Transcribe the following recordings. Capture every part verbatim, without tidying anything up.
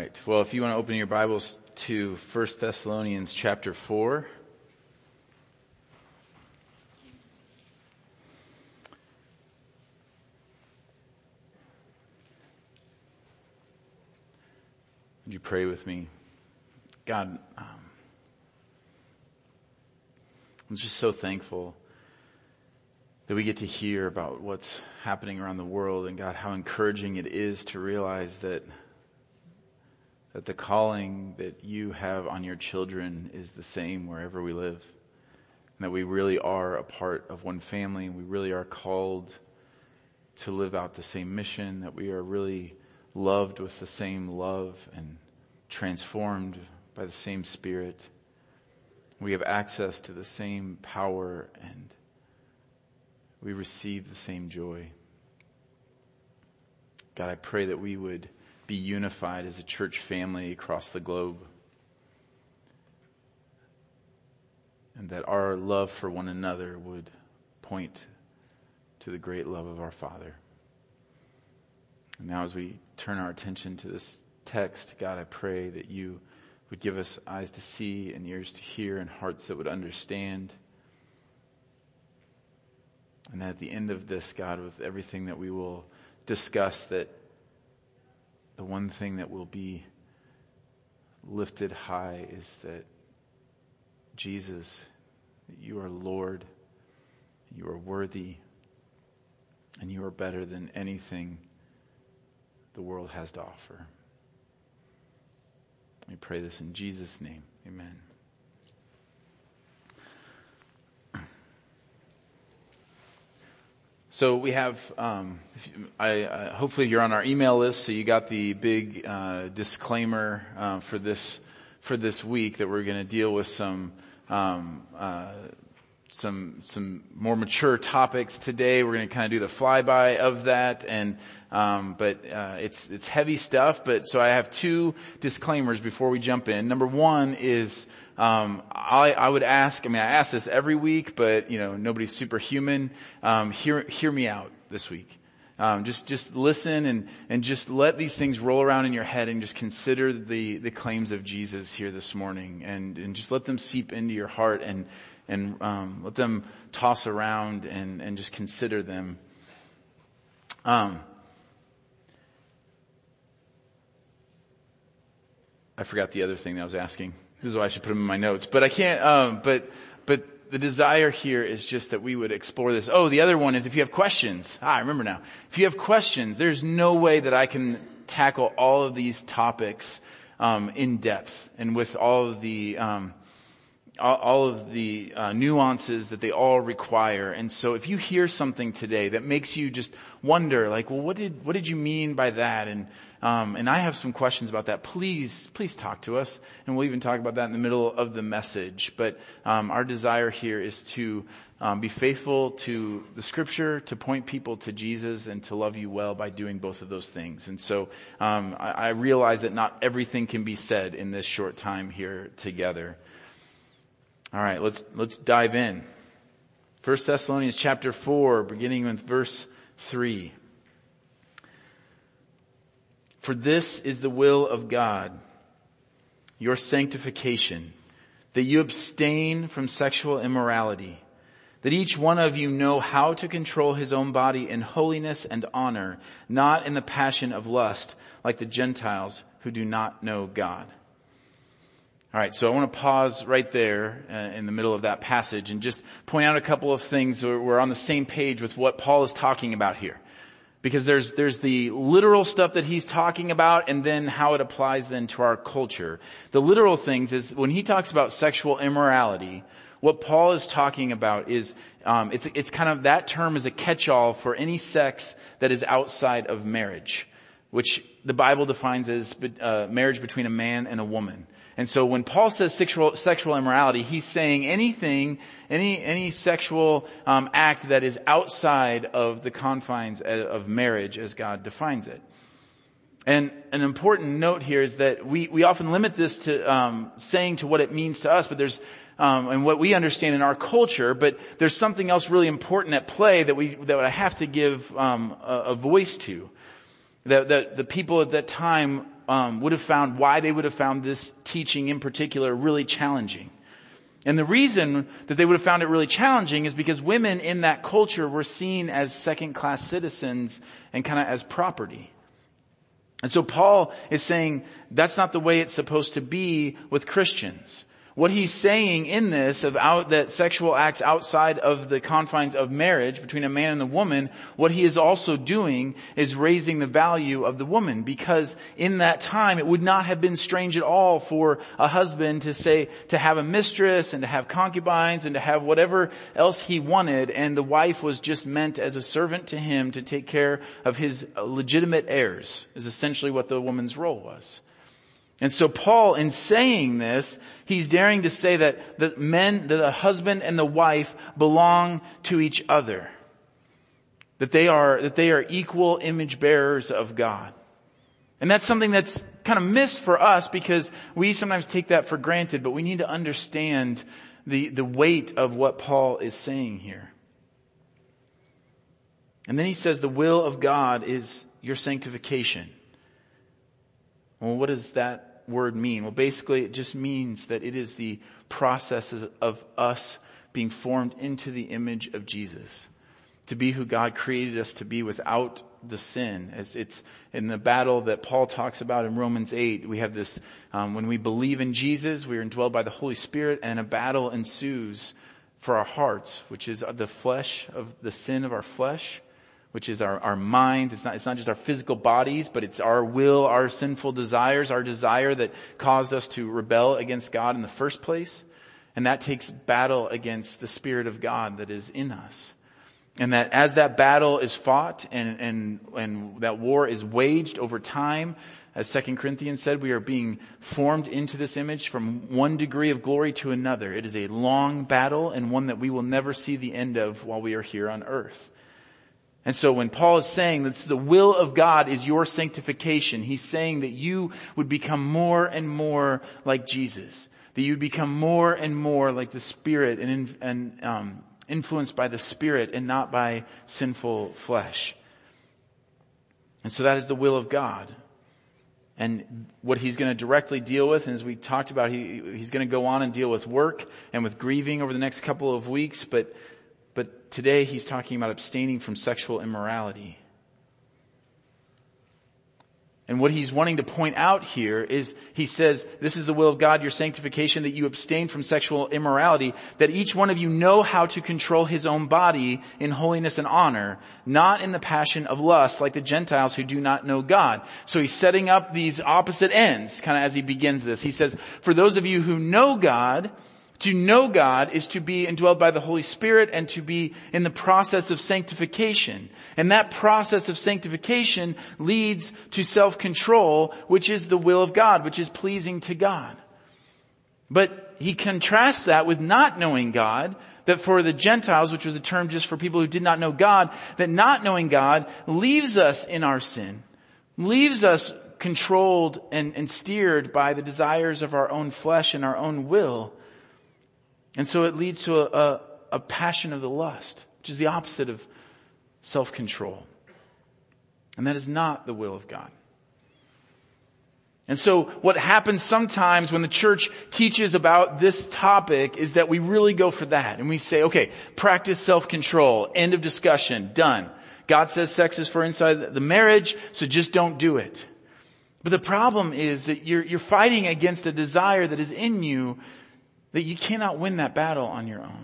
right. Well, if you want to open your Bibles to First Thessalonians chapter four. Would you pray with me? God, um, I'm just so thankful that we get to hear about what's happening around the world, and God, how encouraging it is to realize that that the calling that you have on your children is the same wherever we live, and that we really are a part of one family, and we really are called to live out the same mission, that we are really loved with the same love and transformed by the same Spirit. We have access to the same power, and we receive the same joy. God, I pray that we would be unified as a church family across the globe, and that our love for one another would point to the great love of our Father. And now as we turn our attention to this text, God, I pray that you would give us eyes to see and ears to hear and hearts that would understand. And that at the end of this, God, with everything that we will discuss, that the one thing that will be lifted high is that Jesus, that you are Lord, you are worthy, and you are better than anything the world has to offer. We pray this in Jesus' name. Amen. So we have, um, I, uh, hopefully you're on our email list, so you got the big uh, disclaimer uh, for this for this week that we're going to deal with some um, uh, some some more mature topics today. We're going to kind of do the flyby of that, and um, but uh, it's it's heavy stuff. But so I have two disclaimers before we jump in. Number one is. Um, I, I would ask, I mean, I ask this every week, but, you know, nobody's superhuman. Um, hear, hear me out this week. Um, just, just listen and, and just let these things roll around in your head and just consider the, the claims of Jesus here this morning, and, and just let them seep into your heart, and, and, um, let them toss around and, and just consider them. Um, I forgot the other thing that I was asking. This is why I should put them in my notes, but I can't, um, but, but the desire here is just that we would explore this. Oh, the other one is if you have questions. Ah, I remember now. If you have questions, there's no way that I can tackle all of these topics, um, in depth and with all of the, um, all, all of the, uh, nuances that they all require. And so if you hear something today that makes you just wonder, like, well, what did, what did you mean by that? And, Um, and I have some questions about that. Please, please talk to us, and we'll even talk about that in the middle of the message. But um, our desire here is to um, be faithful to the Scripture, to point people to Jesus, and to love you well by doing both of those things. And so um, I, I realize that not everything can be said in this short time here together. All right, let's let's dive in. First Thessalonians chapter four, beginning with verse three. For this is the will of God, your sanctification, that you abstain from sexual immorality, that each one of you know how to control his own body in holiness and honor, not in the passion of lust, like the Gentiles who do not know God. All right, so I want to pause right there uh, in the middle of that passage and just point out a couple of things so we're on the same page with what Paul is talking about here. Because there's, there's the literal stuff that he's talking about, and then how it applies then to our culture. The literal things is when he talks about sexual immorality, what Paul is talking about is, um, it's, it's kind of, that term is a catch-all for any sex that is outside of marriage, which the Bible defines as uh, marriage between a man and a woman. And so when Paul says sexual, sexual immorality, he's saying anything, any, any sexual, um, act that is outside of the confines of marriage as God defines it. And an important note here is that we, we often limit this to, um, saying to what it means to us, but there's, um, and what we understand in our culture, but there's something else really important at play that we, that I have to give, um, a, a voice to. That, that the people at that time um, would have found, why they would have found this teaching in particular really challenging. And the reason that they would have found it really challenging is because women in that culture were seen as second-class citizens and kind of as property. And so Paul is saying that's not the way it's supposed to be with Christians. What he's saying in this of out, that sexual acts outside of the confines of marriage between a man and a woman, what he is also doing is raising the value of the woman, because in that time it would not have been strange at all for a husband to say, to have a mistress and to have concubines and to have whatever else he wanted, and the wife was just meant as a servant to him to take care of his legitimate heirs, is essentially what the woman's role was. And so Paul, in saying this, he's daring to say that the men, that the husband and the wife belong to each other. That they are, that they are equal image bearers of God. And that's something that's kind of missed for us because we sometimes take that for granted, but we need to understand the, the weight of what Paul is saying here. And then he says the will of God is your sanctification. Well, what does that word mean? Well, basically it just means that it is the process of us being formed into the image of Jesus, to be who God created us to be without the sin. As it's in the battle that Paul talks about in Romans eight, we have this, um, when we believe in Jesus, we are indwelled by the Holy Spirit, and a battle ensues for our hearts, which is the flesh of the sin of our flesh, which is our, our minds. It's not, it's not just our physical bodies, but it's our will, our sinful desires, our desire that caused us to rebel against God in the first place. And that takes battle against the Spirit of God that is in us. And that as that battle is fought and, and, and that war is waged over time, as Second Corinthians said, we are being formed into this image from one degree of glory to another. It is a long battle and one that we will never see the end of while we are here on earth. And so when Paul is saying that the will of God is your sanctification, he's saying that you would become more and more like Jesus, that you would become more and more like the Spirit and, and um, influenced by the Spirit and not by sinful flesh. And so that is the will of God. And what he's going to directly deal with, and as we talked about, he, he's going to go on and deal with work and with grieving over the next couple of weeks, but But today he's talking about abstaining from sexual immorality. And what he's wanting to point out here is, he says, this is the will of God, your sanctification, that you abstain from sexual immorality, that each one of you know how to control his own body in holiness and honor, not in the passion of lust like the Gentiles who do not know God. So he's setting up these opposite ends, kind of as he begins this. He says, for those of you who know God, to know God is to be indwelled by the Holy Spirit and to be in the process of sanctification. And that process of sanctification leads to self-control, which is the will of God, which is pleasing to God. But he contrasts that with not knowing God, that for the Gentiles, which was a term just for people who did not know God, that not knowing God leaves us in our sin, leaves us controlled and, and steered by the desires of our own flesh and our own will. And so it leads to a, a, a passion of the lust, which is the opposite of self-control. And that is not the will of God. And so what happens sometimes when the church teaches about this topic is that we really go for that. And we say, okay, practice self-control, end of discussion, done. God says sex is for inside the marriage, so just don't do it. But the problem is that you're, you're fighting against a desire that is in you, that you cannot win that battle on your own.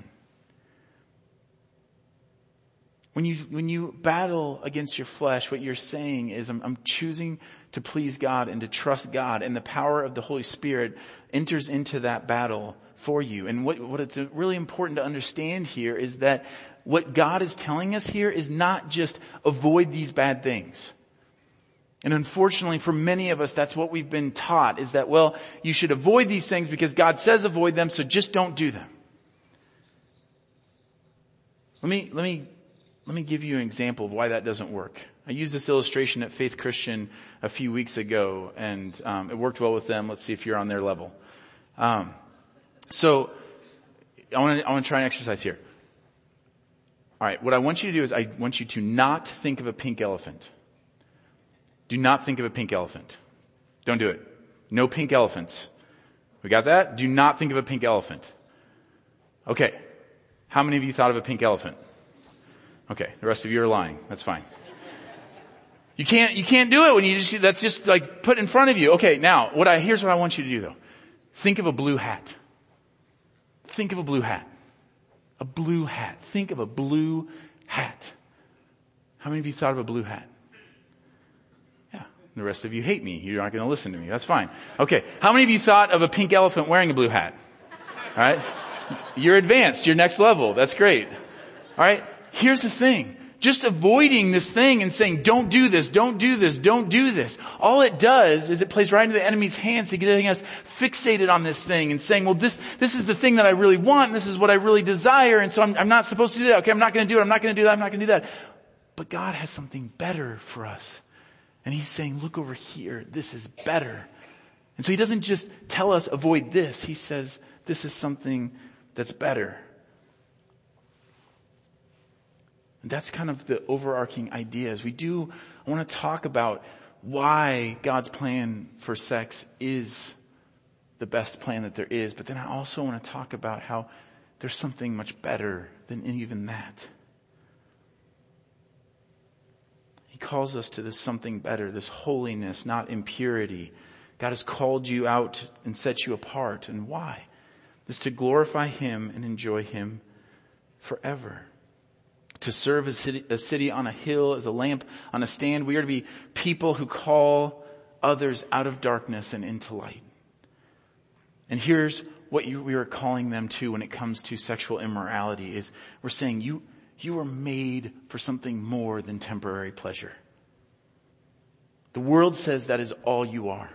When you, when you battle against your flesh, what you're saying is, I'm, I'm choosing to please God and to trust God, and the power of the Holy Spirit enters into that battle for you. And what, what it's really important to understand here is that what God is telling us here is not just avoid these bad things. And unfortunately for many of us, that's what we've been taught, is that, well, you should avoid these things because God says avoid them, so just don't do them. Let me, let me, let me give you an example of why that doesn't work. I used this illustration at Faith Christian a few weeks ago, and um, it worked well with them. Let's see if you're on their level. Um, so I want to, I want to try an exercise here. All right, what I want you to do is I want you to not think of a pink elephant. Do not think of a pink elephant. Don't do it. No pink elephants. We got that? Do not think of a pink elephant. Okay. How many of you thought of a pink elephant? Okay. The rest of you are lying. That's fine. You can't, you can't do it when you just, that's just like put in front of you. Okay. Now, what I, here's what I want you to do though. Think of a blue hat. Think of a blue hat. A blue hat. Think of a blue hat. How many of you thought of a blue hat? Yeah. The rest of you hate me. You're not going to listen to me. That's fine. Okay. How many of you thought of a pink elephant wearing a blue hat? All right. You're advanced. You're next level. That's great. All right. Here's the thing. Just avoiding this thing and saying, don't do this, don't do this, don't do this. All it does is it plays right into the enemy's hands to getting us fixated on this thing and saying, well, this, this is the thing that I really want and this is what I really desire. And so I'm, I'm not supposed to do that. Okay. I'm not going to do it. I'm not going to do that. I'm not going to do that. But God has something better for us. And he's saying, look over here. This is better. And so he doesn't just tell us avoid this. He says, this is something that's better. And that's kind of the overarching idea. As we do, I want to talk about why God's plan for sex is the best plan that there is. But then I also want to talk about how there's something much better than even that. He calls us to this something better, this holiness, not impurity. God has called you out and set you apart. And why? This is to glorify him and enjoy him forever. To serve a city, a city on a hill as a lamp on a stand. We are to be people who call others out of darkness and into light. And here's what you, we are calling them to when it comes to sexual immorality is we're saying you, you were made for something more than temporary pleasure. The world says that is all you are.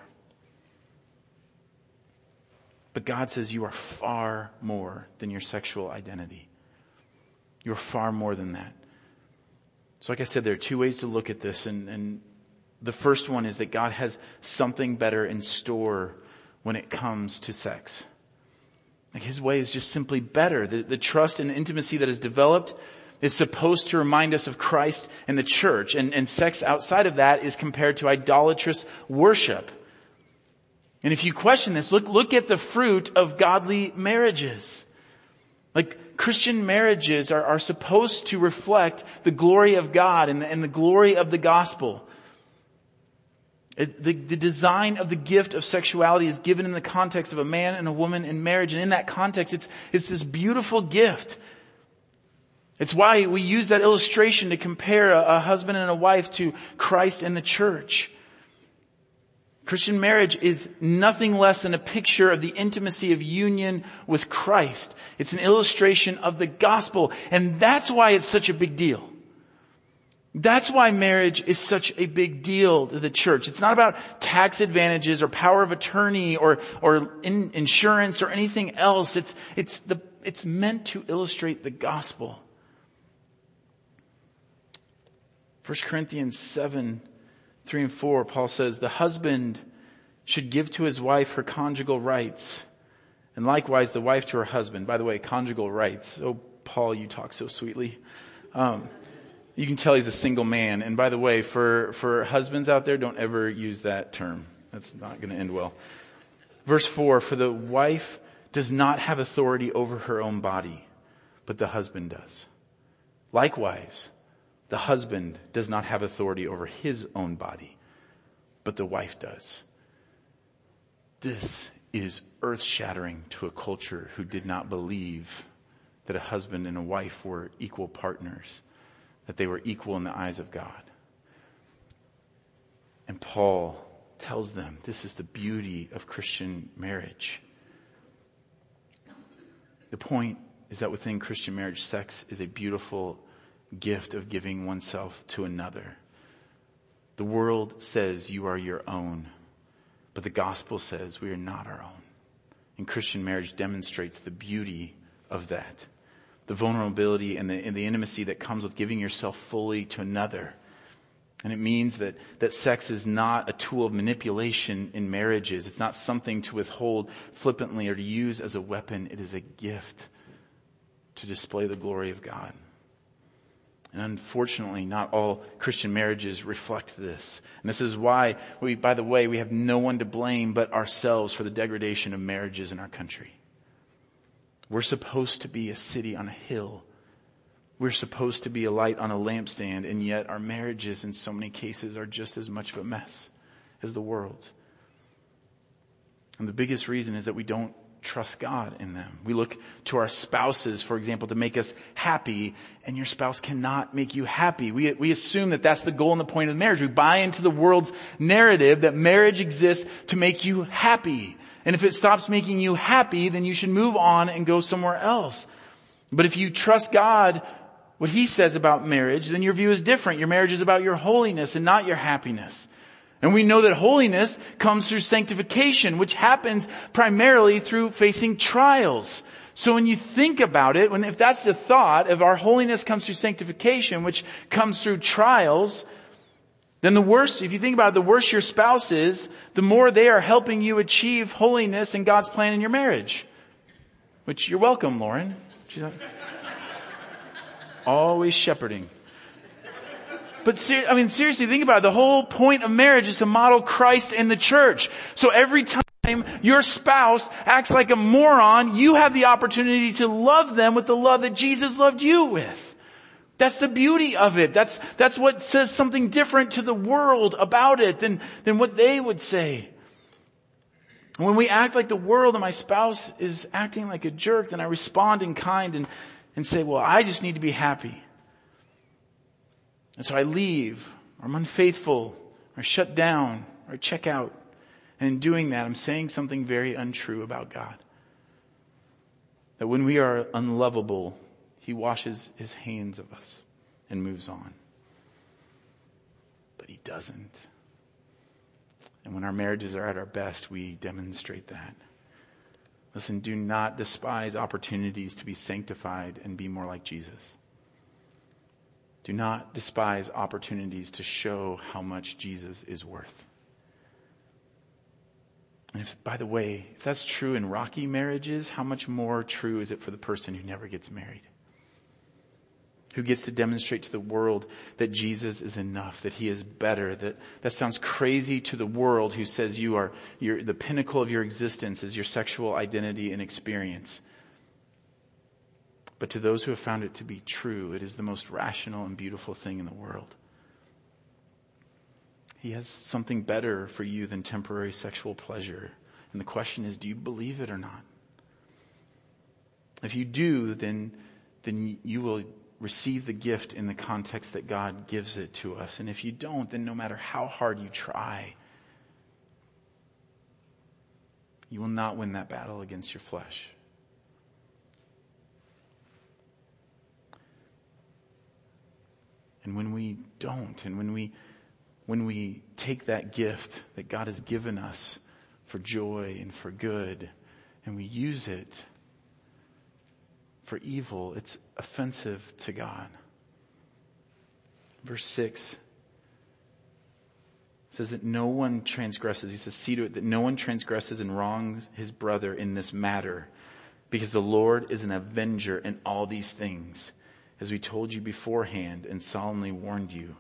But God says you are far more than your sexual identity. You're far more than that. So like I said, there are two ways to look at this. And, and the first one is that God has something better in store when it comes to sex. Like his way is just simply better. The, the trust and intimacy that is developed is supposed to remind us of Christ and the church. And, and sex outside of that is compared to idolatrous worship. And if you question this, look, look at the fruit of godly marriages. Like Christian marriages are, are supposed to reflect the glory of God and the, and the glory of the gospel. It, the, the design of the gift of sexuality is given in the context of a man and a woman in marriage. And in that context, it's, it's this beautiful gift. It's why we use that illustration to compare a, a husband and a wife to Christ and the church. Christian marriage is nothing less than a picture of the intimacy of union with Christ. It's an illustration of the gospel. And that's why it's such a big deal. That's why marriage is such a big deal to the church. It's not about tax advantages or power of attorney or, or in, insurance or anything else. It's, it's the, it's meant to illustrate the gospel. First Corinthians seven, three and four, Paul says, the husband should give to his wife her conjugal rights, and likewise the wife to her husband. By the way, conjugal rights. Oh, Paul, you talk so sweetly. Um, you can tell he's a single man. And by the way, for, for husbands out there, don't ever use that term. That's not going to end well. Verse four, for the wife does not have authority over her own body, but the husband does. Likewise, the husband does not have authority over his own body, but the wife does. This is earth-shattering to a culture who did not believe that a husband and a wife were equal partners, that they were equal in the eyes of God. And Paul tells them this is the beauty of Christian marriage. The point is that within Christian marriage, sex is a beautiful gift of giving oneself to another. The world says you are your own, but the gospel says we are not our own. And Christian marriage demonstrates the beauty of that. The vulnerability and the, and the intimacy that comes with giving yourself fully to another. And it means that, that sex is not a tool of manipulation in marriages. It's not something to withhold flippantly or to use as a weapon. It is a gift to display the glory of God. And unfortunately, not all Christian marriages reflect this. And this is why we, by the way, we have no one to blame but ourselves for the degradation of marriages in our country. We're supposed to be a city on a hill. We're supposed to be a light on a lampstand, and yet our marriages in so many cases are just as much of a mess as the world's. And the biggest reason is that we don't trust God in them. We look to our spouses, for example, to make us happy, and your spouse cannot make you happy. We, we assume that that's the goal and the point of marriage. We buy into the world's narrative that marriage exists to make you happy. And if it stops making you happy, then you should move on and go somewhere else. But if you trust God, what He says about marriage, then your view is different. Your marriage is about your holiness and not your happiness. And we know that holiness comes through sanctification, which happens primarily through facing trials. So when you think about it, when if that's the thought, if our holiness comes through sanctification, which comes through trials, then the worse, if you think about it, the worse your spouse is, the more they are helping you achieve holiness and God's plan in your marriage. Which you're welcome, Lauren. She's like, always shepherding. But ser- I mean, seriously, think about it. The whole point of marriage is to model Christ in the church. So every time your spouse acts like a moron, you have the opportunity to love them with the love that Jesus loved you with. That's the beauty of it. That's, that's what says something different to the world about it than, than what they would say. When we act like the world and my spouse is acting like a jerk, then I respond in kind and, and say, well, I just need to be happy. And so I leave, or I'm unfaithful, or shut down, or check out. And in doing that, I'm saying something very untrue about God. That when we are unlovable, He washes His hands of us and moves on. But He doesn't. And when our marriages are at our best, we demonstrate that. Listen, do not despise opportunities to be sanctified and be more like Jesus. Do not despise opportunities to show how much Jesus is worth. And if, by the way, if that's true in rocky marriages, how much more true is it for the person who never gets married? Who gets to demonstrate to the world that Jesus is enough, that He is better, that, that sounds crazy to the world who says you are, you're, the pinnacle of your existence is your sexual identity and experience. But to those who have found it to be true, it is the most rational and beautiful thing in the world. He has something better for you than temporary sexual pleasure. And the question is, do you believe it or not? If you do, then, then you will receive the gift in the context that God gives it to us. And if you don't, then no matter how hard you try, you will not win that battle against your flesh. And when we don't, and when we when we take that gift that God has given us for joy and for good, and we use it for evil, it's offensive to God. Verse six says that no one transgresses. He says, see to it that no one transgresses and wrongs his brother in this matter, because the Lord is an avenger in all these things, as we told you beforehand and solemnly warned you.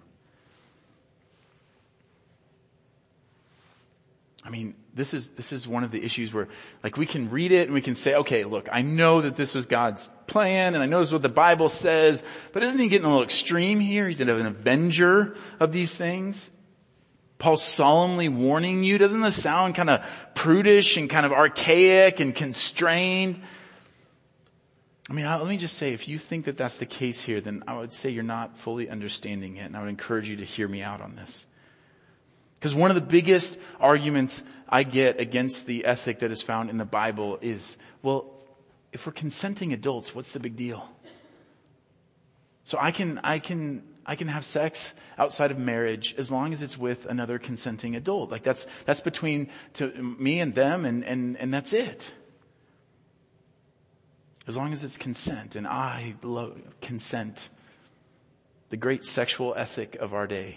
I mean, this is, this is one of the issues where, like, we can read it and we can say, okay, look, I know that this was God's plan and I know this is what the Bible says, but isn't He getting a little extreme here? He's an avenger of these things. Paul's solemnly warning you. Doesn't this sound kind of prudish and kind of archaic and constrained? I mean, let me just say, if you think that that's the case here, then I would say you're not fully understanding it, and I would encourage you to hear me out on this. Because one of the biggest arguments I get against the ethic that is found in the Bible is, well, if we're consenting adults, what's the big deal? So I can, I can, I can have sex outside of marriage as long as it's with another consenting adult. Like that's, that's between to me and them, and, and, and that's it. As long as it's consent, and I love consent, the great sexual ethic of our day.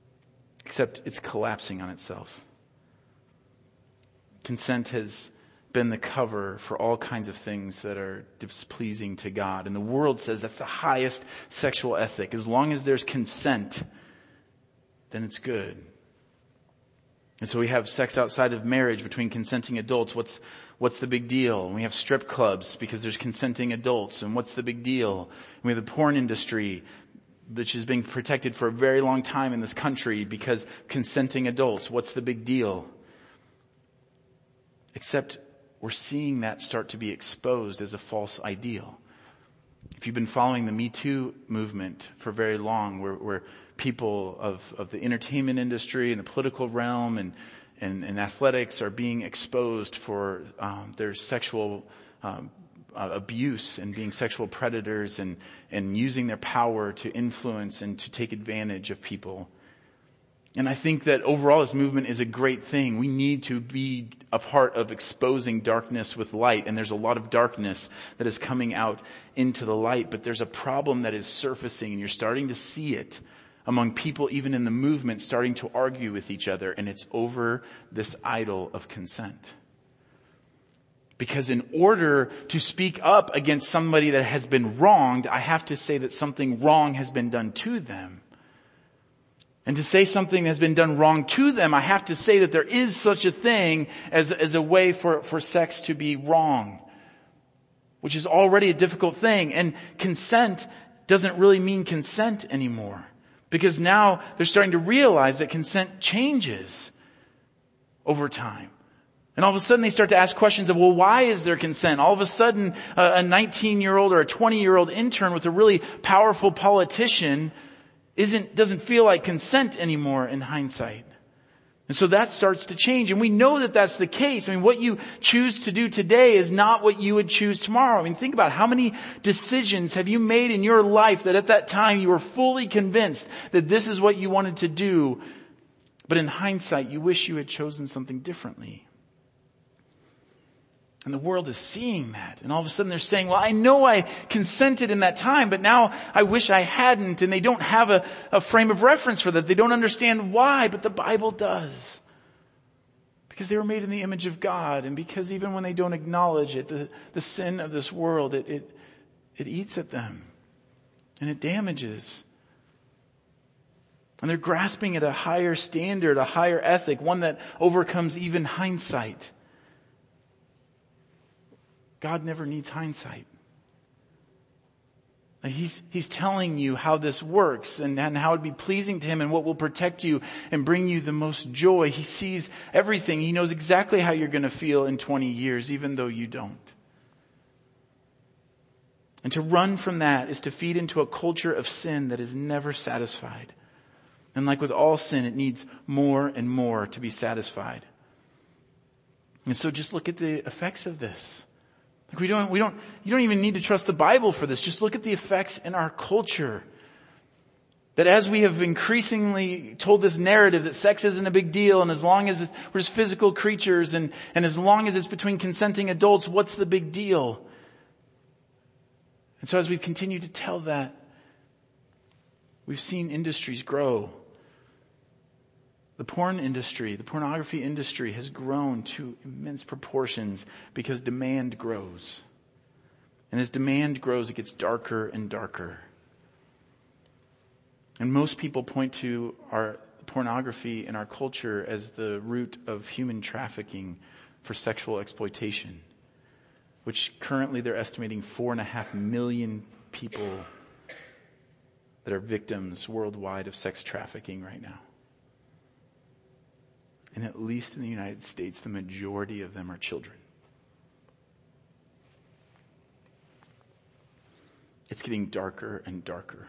Except it's collapsing on itself. Consent has been the cover for all kinds of things that are displeasing to God. And the world says that's the highest sexual ethic. As long as there's consent, then it's good. And so we have sex outside of marriage between consenting adults. What's, what's the big deal? And we have strip clubs because there's consenting adults. And what's the big deal? And we have the porn industry, which is being protected for a very long time in this country because consenting adults. What's the big deal? Except we're seeing that start to be exposed as a false ideal. If you've been following the Me Too movement for very long, where, where people of, of the entertainment industry and the political realm and, and, and athletics are being exposed for um, their sexual um, uh, abuse and being sexual predators and, and using their power to influence and to take advantage of people. And I think that overall this movement is a great thing. We need to be a part of exposing darkness with light. And there's a lot of darkness that is coming out into the light. But there's a problem that is surfacing, and you're starting to see it among people even in the movement starting to argue with each other. And it's over this idol of consent. Because in order to speak up against somebody that has been wronged, I have to say that something wrong has been done to them. And to say something has been done wrong to them, I have to say that there is such a thing as, as a way for, for sex to be wrong, which is already a difficult thing. And consent doesn't really mean consent anymore, because now they're starting to realize that consent changes over time. And all of a sudden they start to ask questions of, well, why is there consent? All of a sudden a nineteen-year-old or a twenty-year-old intern with a really powerful politician isn't, doesn't feel like consent anymore in hindsight. And so that starts to change. And we know that that's the case. I mean, what you choose to do today is not what you would choose tomorrow. I mean, think about how many decisions have you made in your life that at that time you were fully convinced that this is what you wanted to do. But in hindsight, you wish you had chosen something differently. And the world is seeing that. And all of a sudden they're saying, well, I know I consented in that time, but now I wish I hadn't. And they don't have a, a frame of reference for that. They don't understand why, but the Bible does. Because they were made in the image of God. And because even when they don't acknowledge it, the, the sin of this world, it, it, it eats at them. And it damages. And they're grasping at a higher standard, a higher ethic, one that overcomes even hindsight. God never needs hindsight. He's, he's telling you how this works and, and how it'd be pleasing to him and what will protect you and bring you the most joy. He sees everything. He knows exactly how you're going to feel in twenty years, even though you don't. And to run from that is to feed into a culture of sin that is never satisfied. And like with all sin, it needs more and more to be satisfied. And so just look at the effects of this. Like we don't, we don't, you don't even need to trust the Bible for this. Just look at the effects in our culture. That as we have increasingly told this narrative that sex isn't a big deal, and as long as it's, we're just physical creatures, and, and as long as it's between consenting adults, what's the big deal? And so as we've continued to tell that, we've seen industries grow. The porn industry, the pornography industry has grown to immense proportions because demand grows. And as demand grows, it gets darker and darker. And most people point to our pornography in our culture as the root of human trafficking for sexual exploitation, which currently they're estimating four and a half million people that are victims worldwide of sex trafficking right now. And at least in the United States, the majority of them are children. It's getting darker and darker.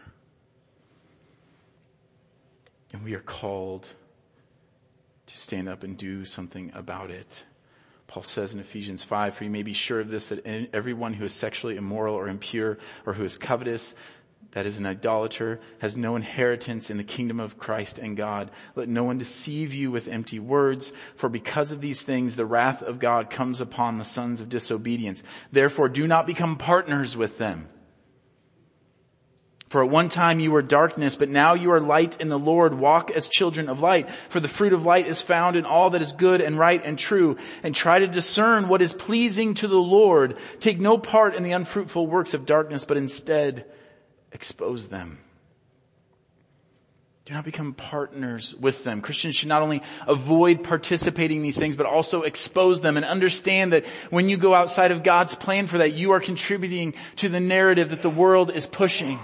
And we are called to stand up and do something about it. Paul says in Ephesians five, for you may be sure of this, that everyone who is sexually immoral or impure or who is covetous, that is an idolater, has no inheritance in the kingdom of Christ and God. Let no one deceive you with empty words, for because of these things the wrath of God comes upon the sons of disobedience. Therefore do not become partners with them. For at one time you were darkness, but now you are light in the Lord. Walk as children of light. For the fruit of light is found in all that is good and right and true. And try to discern what is pleasing to the Lord. Take no part in the unfruitful works of darkness, but instead expose them. Do not become partners with them. Christians should not only avoid participating in these things, but also expose them and understand that when you go outside of God's plan for that, you are contributing to the narrative that the world is pushing.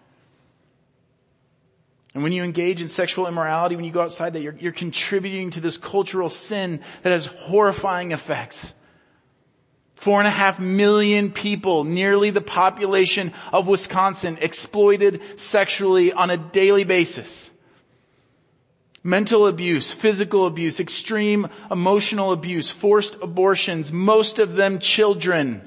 And when you engage in sexual immorality, when you go outside that, you're, you're contributing to this cultural sin that has horrifying effects. Four and a half million people, nearly the population of Wisconsin, exploited sexually on a daily basis. Mental abuse, physical abuse, extreme emotional abuse, forced abortions, most of them children.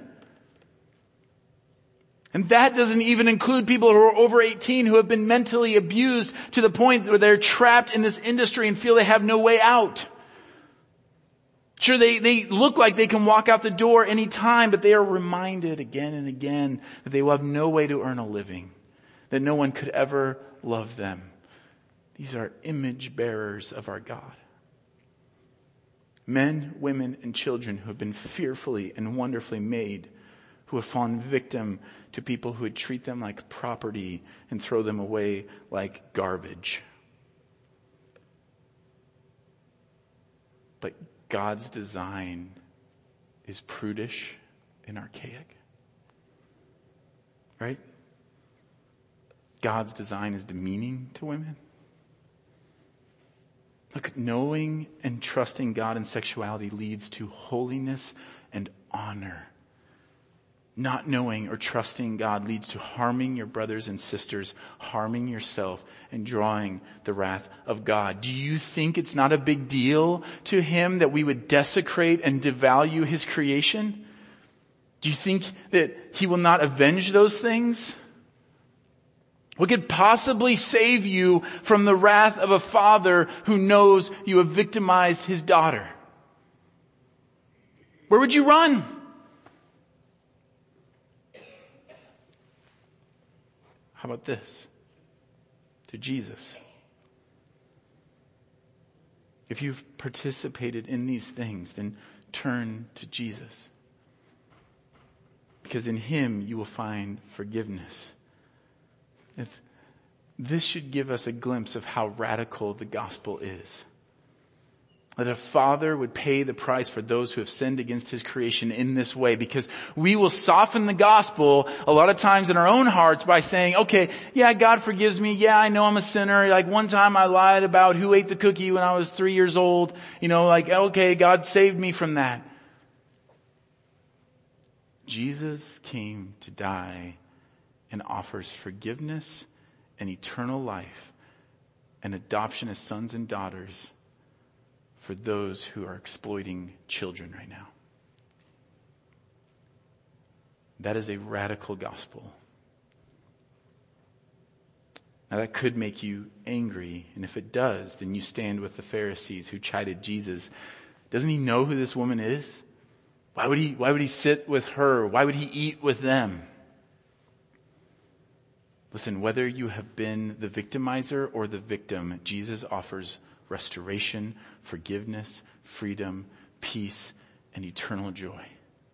And that doesn't even include people who are over eighteen who have been mentally abused to the point where they're trapped in this industry and feel they have no way out. Sure, they, they look like they can walk out the door any time, but they are reminded again and again that they will have no way to earn a living, that no one could ever love them. These are image bearers of our God. Men, women, and children who have been fearfully and wonderfully made, who have fallen victim to people who would treat them like property and throw them away like garbage. But God's design is prudish and archaic. Right? God's design is demeaning to women. Look, knowing and trusting God in sexuality leads to holiness and honor. Not knowing or trusting God leads to harming your brothers and sisters, harming yourself, and drawing the wrath of God. Do you think it's not a big deal to him that we would desecrate and devalue his creation? Do you think that he will not avenge those things? What could possibly save you from the wrath of a father who knows you have victimized his daughter? Where would you run? How about this? To Jesus. If you've participated in these things, then turn to Jesus. Because in him you will find forgiveness. If this should give us a glimpse of how radical the gospel is. That a father would pay the price for those who have sinned against his creation in this way, because we will soften the gospel a lot of times in our own hearts by saying, okay, yeah, God forgives me. Yeah, I know I'm a sinner. Like one time I lied about who ate the cookie when I was three years old. You know, like, okay, God saved me from that. Jesus came to die and offers forgiveness and eternal life and adoption as sons and daughters for those who are exploiting children right now. That is a radical gospel. Now that could make you angry, and if it does, then you stand with the Pharisees who chided Jesus. Doesn't he know who this woman is? Why would he, why would he sit with her? Why would he eat with them? Listen, whether you have been the victimizer or the victim, Jesus offers restoration, forgiveness, freedom, peace, and eternal joy.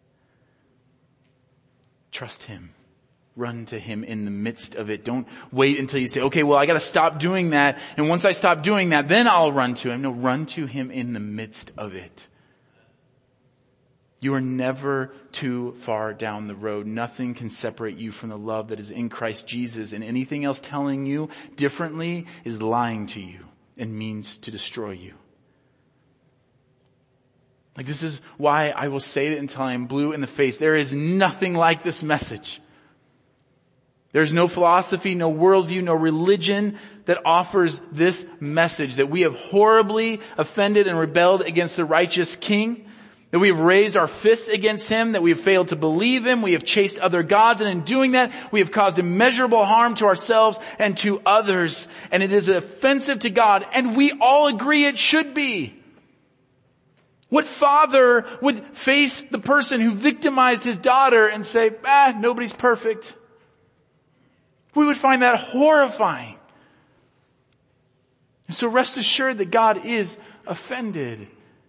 Trust him. Run to him in the midst of it. Don't wait until you say, okay, well, I got to stop doing that. And once I stop doing that, then I'll run to him. No, run to him in the midst of it. You are never too far down the road. Nothing can separate you from the love that is in Christ Jesus. And anything else telling you differently is lying to you and means to destroy you. Like, this is why I will say it until I am blue in the face. There is nothing like this message. There's no philosophy, no worldview, no religion that offers this message that we have horribly offended and rebelled against the righteous King. That we have raised our fists against him, that we have failed to believe him, we have chased other gods, and in doing that, we have caused immeasurable harm to ourselves and to others. And it is offensive to God, and we all agree it should be. What father would face the person who victimized his daughter and say, ah, nobody's perfect? We would find that horrifying. And so rest assured that God is offended.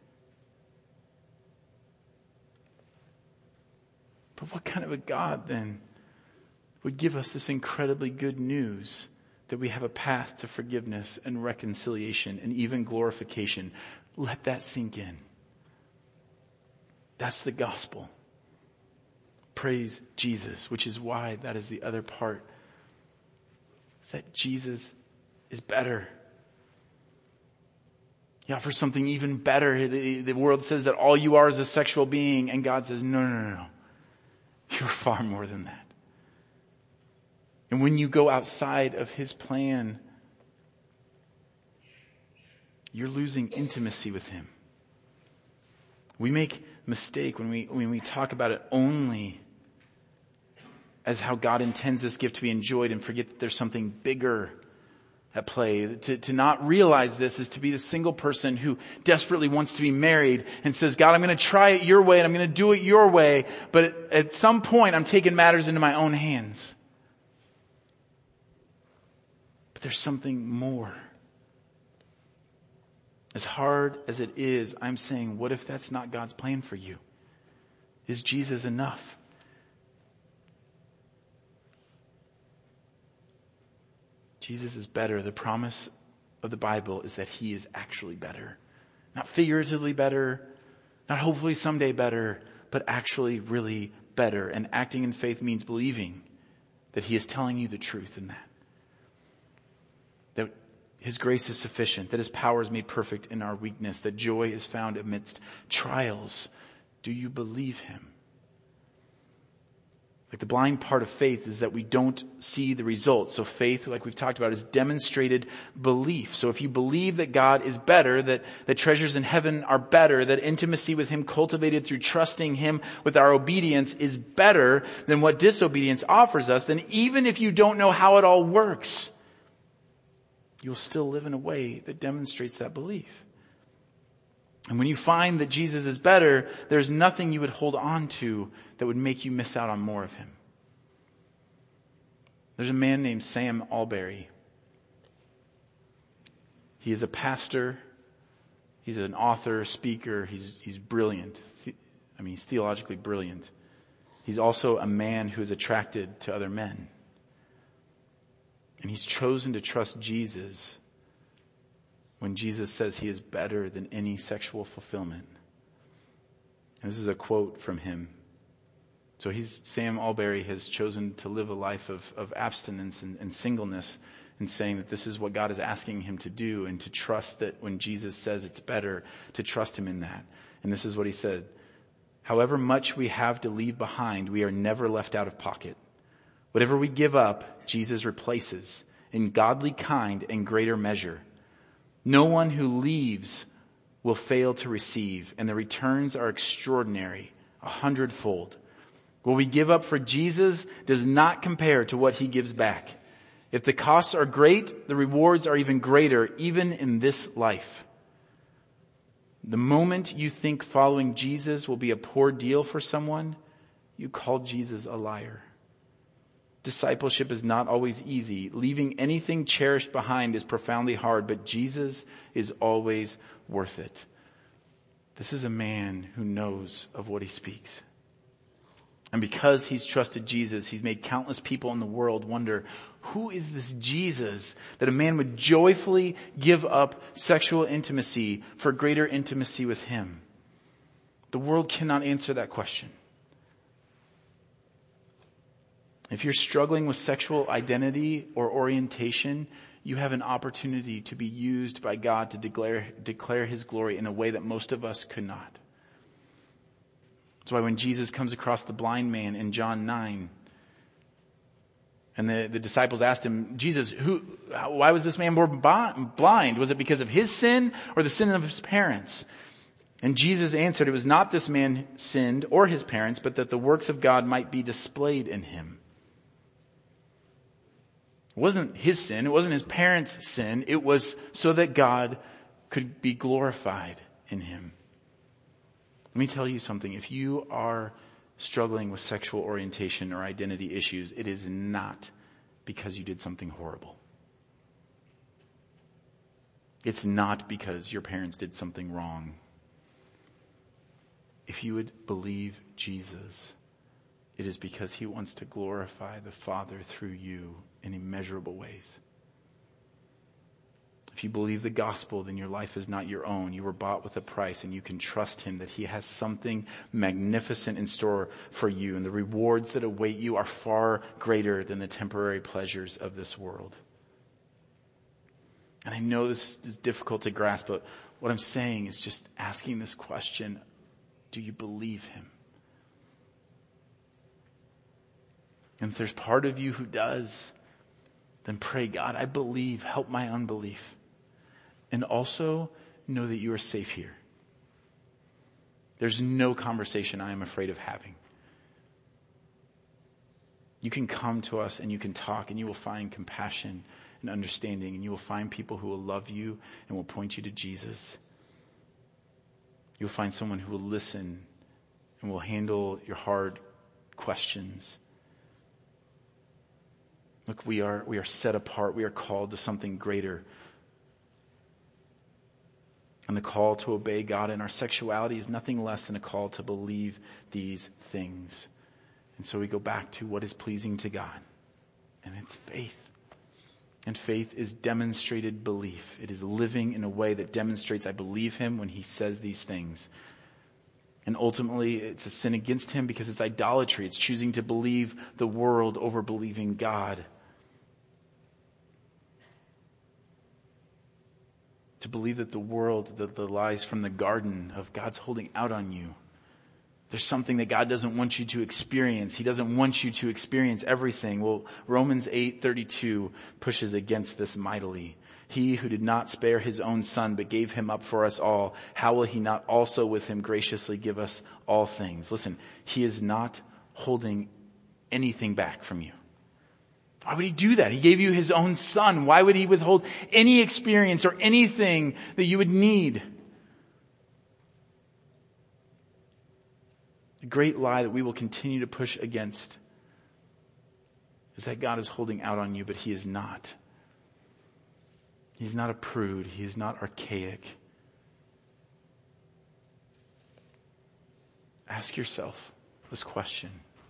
But what kind of a God then would give us this incredibly good news that we have a path to forgiveness and reconciliation and even glorification? Let that sink in. That's the gospel. Praise Jesus, which is why that is the other part. Is that Jesus is better. He offers something even better. The, the world says that all you are is a sexual being, and God says, no, no, no, no. You're far more than that. And when you go outside of his plan, you're losing intimacy with him. We make a mistake when we, when we talk about it only as how God intends this gift to be enjoyed and forget that there's something bigger at play. To, to not realize this is to be the single person who desperately wants to be married and says, God, I'm going to try it your way and I'm going to do it your way. But at, at some point I'm taking matters into my own hands. But there's something more. As hard as it is, I'm saying, what if that's not God's plan for you? Is Jesus enough? Jesus is better. The promise of the Bible is that he is actually better. Not figuratively better, not hopefully someday better, but actually really better. And acting in faith means believing that he is telling you the truth in that. That his grace is sufficient, that his power is made perfect in our weakness, that joy is found amidst trials. Do you believe him? Like the blind part of faith is that we don't see the results. So faith, like we've talked about, is demonstrated belief. So if you believe that God is better, that, that treasures in heaven are better, that intimacy with him cultivated through trusting him with our obedience is better than what disobedience offers us, then even if you don't know how it all works, you'll still live in a way that demonstrates that belief. And when you find that Jesus is better, there's nothing you would hold on to that would make you miss out on more of him. There's a man named Sam Allberry. He is a pastor. He's an author, speaker. He's, he's brilliant. I mean, he's theologically brilliant. He's also a man who is attracted to other men. And he's chosen to trust Jesus when Jesus says he is better than any sexual fulfillment. And this is a quote from him. So he's, Sam Allberry has chosen to live a life of, of abstinence and, and singleness, and saying that this is what God is asking him to do, and to trust that when Jesus says it's better, to trust him in that. And this is what he said. However much we have to leave behind, we are never left out of pocket. Whatever we give up, Jesus replaces in godly kind and greater measure. No one who leaves will fail to receive, and the returns are extraordinary, a hundredfold. What we give up for Jesus does not compare to what he gives back. If the costs are great, the rewards are even greater, even in this life. The moment you think following Jesus will be a poor deal for someone, you call Jesus a liar. Discipleship is not always easy. Leaving anything cherished behind is profoundly hard, but Jesus is always worth it. This is a man who knows of what he speaks. And because he's trusted Jesus, he's made countless people in the world wonder, who is this Jesus that a man would joyfully give up sexual intimacy for greater intimacy with him? The world cannot answer that question. If you're struggling with sexual identity or orientation, you have an opportunity to be used by God to declare, declare his glory in a way that most of us could not. That's why when Jesus comes across the blind man in John nine, and the, the disciples asked him, Jesus, who, why was this man born blind? Was it because of his sin or the sin of his parents? And Jesus answered, it was not this man sinned or his parents, but that the works of God might be displayed in him. It wasn't his sin. It wasn't his parents' sin. It was so that God could be glorified in him. Let me tell you something. If you are struggling with sexual orientation or identity issues, it is not because you did something horrible. It's not because your parents did something wrong. If you would believe Jesus, it is because he wants to glorify the Father through you in immeasurable ways. If you believe the gospel, then your life is not your own. You were bought with a price, and you can trust him that he has something magnificent in store for you. And the rewards that await you are far greater than the temporary pleasures of this world. And I know this is difficult to grasp, but what I'm saying is just asking this question: do you believe him? And if there's part of you who does, then pray, God, I believe, help my unbelief. And also know that you are safe here. There's no conversation I am afraid of having. You can come to us and you can talk, and you will find compassion and understanding, and you will find people who will love you and will point you to Jesus. You'll find someone who will listen and will handle your hard questions. Look, we are, we are set apart. We are called to something greater. And the call to obey God in our sexuality is nothing less than a call to believe these things. And so we go back to what is pleasing to God. And it's faith. And faith is demonstrated belief. It is living in a way that demonstrates I believe him when he says these things. And ultimately, it's a sin against him because it's idolatry. It's choosing to believe the world over believing God. To believe that the world, that the lies from the garden of God's holding out on you. There's something that God doesn't want you to experience. He doesn't want you to experience everything. Well, Romans eight thirty-two pushes against this mightily. He who did not spare his own son, but gave him up for us all, how will he not also with him graciously give us all things? Listen, he is not holding anything back from you. Why would he do that? He gave you his own son. Why would he withhold any experience or anything that you would need? The great lie that we will continue to push against is that God is holding out on you, but he is not. He's not a prude. He is not archaic. Ask yourself this question.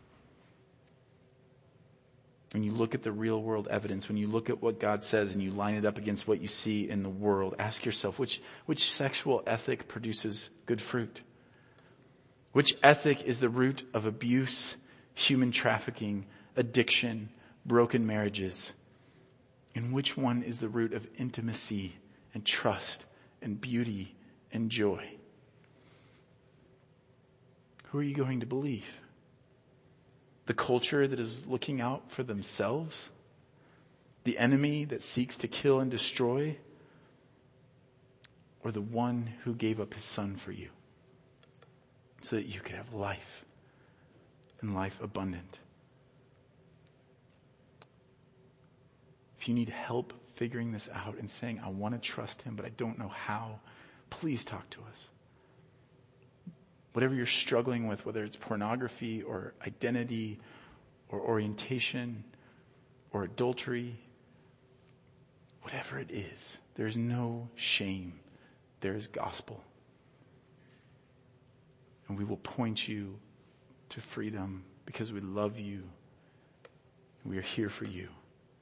When you look at the real world evidence, when you look at what God says and you line it up against what you see in the world, ask yourself, which, which sexual ethic produces good fruit? Which ethic is the root of abuse, human trafficking, addiction, broken marriages? And which one is the root of intimacy and trust and beauty and joy? Who are you going to believe? The culture that is looking out for themselves? The enemy that seeks to kill and destroy? Or the one who gave up his son for you so that you could have life and life abundant? If you need help figuring this out and saying, I want to trust him, but I don't know how, please talk to us. Whatever you're struggling with, whether it's pornography or identity or orientation or adultery, whatever it is, there's no shame. There is gospel. And we will point you to freedom because we love you. We are here for you.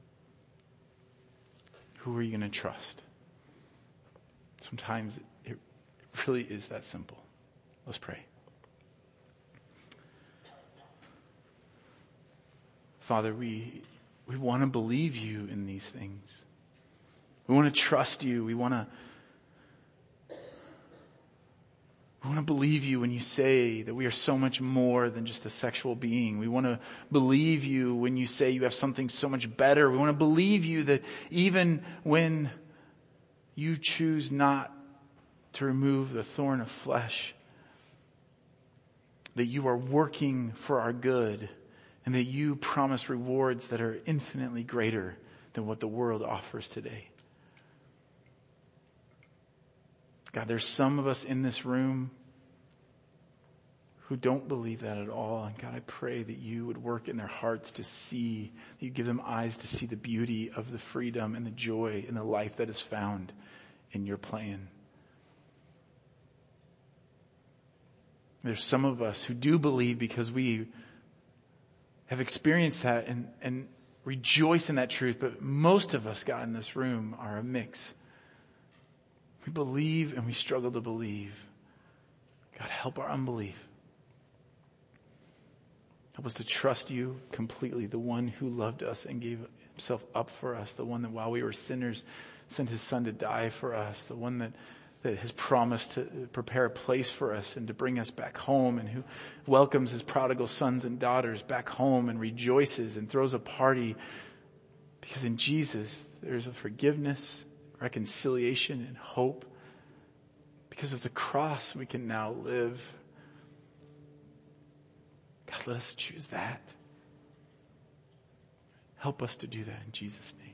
Who are you going to trust? Sometimes it really is that simple. Let's pray. Father, we we want to believe you in these things. We want to trust you. We want to we want to believe you when you say that we are so much more than just a sexual being. We want to believe you when you say you have something so much better. We want to believe you that even when you choose not to remove the thorn of flesh, that you are working for our good and that you promise rewards that are infinitely greater than what the world offers today. God, there's some of us in this room who don't believe that at all. And God, I pray that you would work in their hearts to see, that you give them eyes to see the beauty of the freedom and the joy and the life that is found in your plan. There's some of us who do believe because we have experienced that and, and rejoice in that truth. But most of us, God, in this room are a mix. We believe and we struggle to believe. God, help our unbelief. Help us to trust you completely, the one who loved us and gave himself up for us, the one that while we were sinners sent his son to die for us, the one that that has promised to prepare a place for us and to bring us back home, and who welcomes his prodigal sons and daughters back home and rejoices and throws a party, because in Jesus there's a forgiveness, reconciliation, and hope. Because of the cross we can now live. God, let us choose that. Help us to do that in Jesus' name.